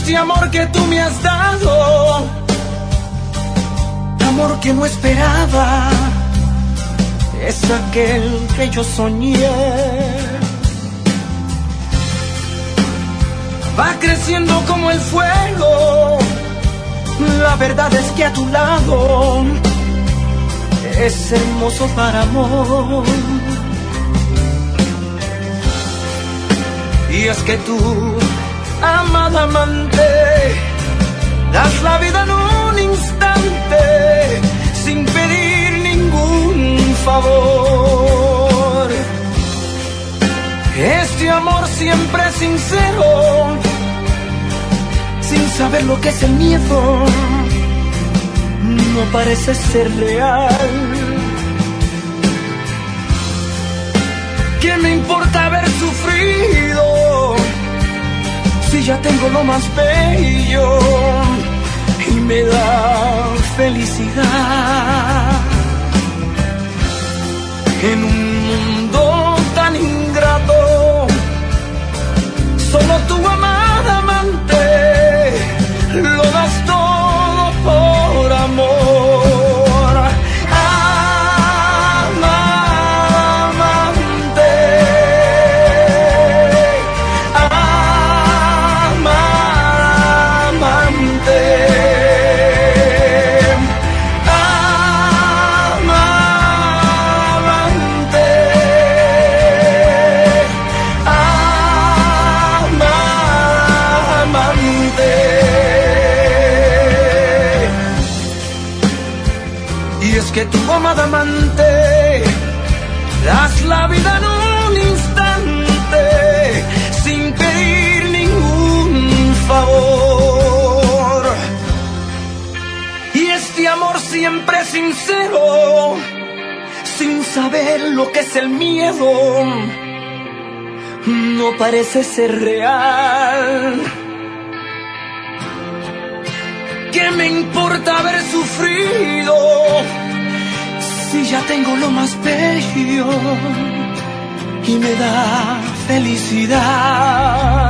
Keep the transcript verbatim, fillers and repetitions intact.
este amor que tú me has dado, amor que no esperaba, es aquel que yo soñé. Va creciendo como el fuego, la verdad es que a tu lado es hermoso para amor. Y es que tú, amada amante, das la vida en un instante sin pedir ningún favor. Este amor siempre sincero, sin saber lo que es el miedo, no parece ser real. ¿Qué me importa haber sufrido si ya tengo lo más bello y me da felicidad? En un mundo tan ingrato, solo tu amada amante lo das todo por amor. Que tu amada amante das la vida en un instante sin pedir ningún favor. Y este amor siempre sincero, sin saber lo que es el miedo, no parece ser real. ¿Qué me importa haber sufrido si ya tengo lo más bello y me da felicidad?